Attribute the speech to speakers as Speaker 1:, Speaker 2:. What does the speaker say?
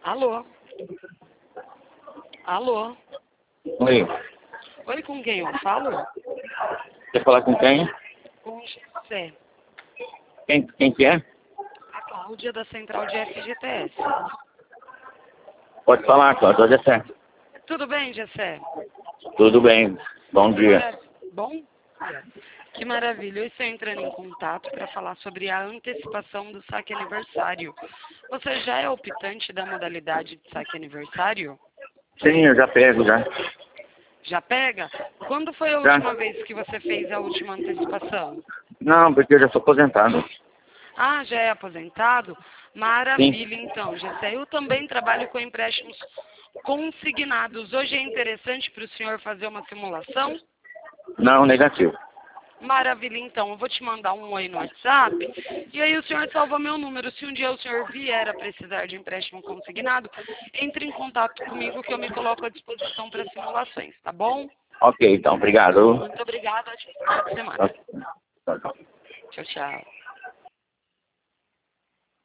Speaker 1: Alô? Alô?
Speaker 2: Oi.
Speaker 1: Oi, com quem eu falo?
Speaker 2: Quer falar com quem?
Speaker 1: Com você.
Speaker 2: Quem que é?
Speaker 1: A Cláudia da Central de FGTS.
Speaker 2: Pode falar, Cláudio, pode ser.
Speaker 1: Tudo bem, Gessé?
Speaker 2: Tudo bem. Bom dia.
Speaker 1: Bom? Que maravilha. Eu estou entrando em contato para falar sobre a antecipação do saque aniversário. Você já é optante da modalidade de saque aniversário?
Speaker 2: Sim, eu já pego, já.
Speaker 1: Já pega? Quando foi a
Speaker 2: Já.
Speaker 1: última vez que você fez a última antecipação?
Speaker 2: Não, porque eu já sou aposentado.
Speaker 1: Ah, já é aposentado? Maravilha, então, Gessé. Eu também trabalho com empréstimos consignados. Hoje é interessante para o senhor fazer uma simulação?
Speaker 2: Não, negativo.
Speaker 1: Maravilha, então. Eu vou te mandar um oi no WhatsApp e aí o senhor salva meu número. Se um dia o senhor vier a precisar de empréstimo consignado, entre em contato comigo que eu me coloco à disposição para simulações, tá bom?
Speaker 2: Ok, então, obrigado.
Speaker 1: Muito obrigada. Ótimo final de semana.
Speaker 2: Tchau, tchau.
Speaker 1: Tchau, tchau.